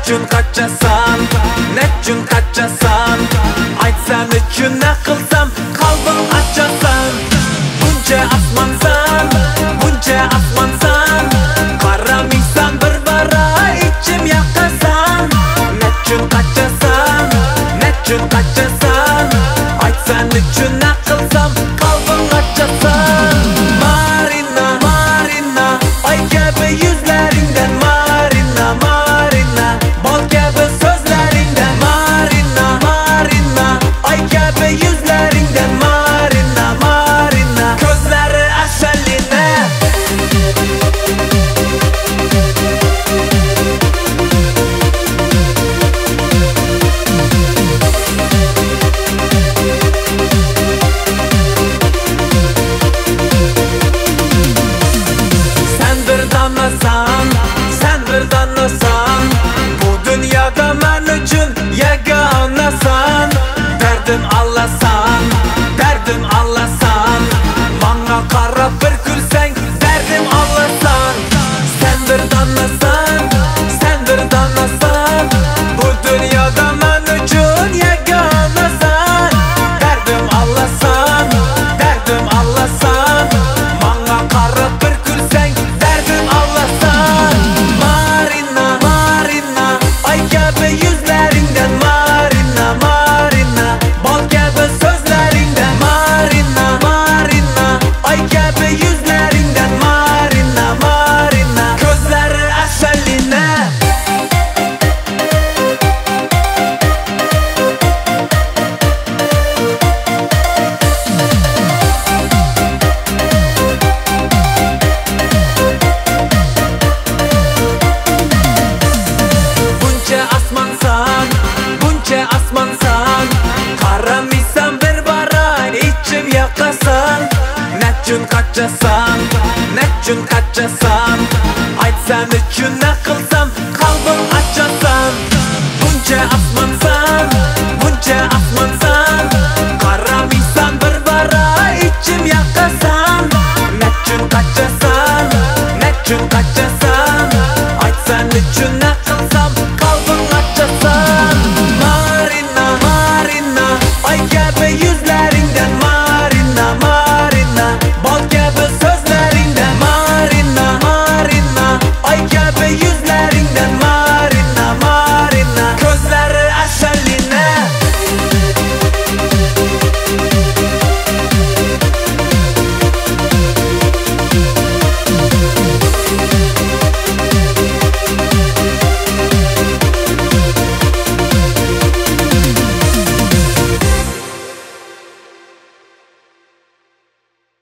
Nechun kaçasan, nechun kaçasan, aytsan uchun ne qilsam qalbim açasan. Buncha asmansan, buncha asmansan, qaramaysan bir bara ichim yaqasan. Nechun kaçasan, nechun kaçasan, aytsan uchun ne qilsam qalbim açasan. Marina, Marina, ay kabi yuzlaringdan Marina, Marina, bol kabi so'zlaringdan Marina, Marina, ay kabi yuzlaringdan Marina, Marina, ko'zlari asalina. Sen bir danasan, bu dünyada men uchun yagonasan. Derdim allasan, derdim allasan, manga qarab bir kulsang derdim allasan. Sen bir danasan, sen bir danasan, bu dünyada men uchun yagonasan. Derdim allasan, derdim allasan, manga qarab bir kulsang derdim allasan. Marina, Marina, ay kabi yuzlaringdan Marina, Marina, bol kabi so'zlaringdan Marina, Marina, ay kabi yuzlaringdan Marina, Marina, ko'zlari asalina. Buncha asmansan, buncha asmansan, qaramaysan bir baran ichim yaqasan. Nechun kaçasan, nechun kaçasan, aytsan uchun ne qilsam qalbim açasan. Buncha asmansan, buncha asmansan, qaramaysan bir baran ichim yaqasan. Nechun kaçasan, nechun kaçasan,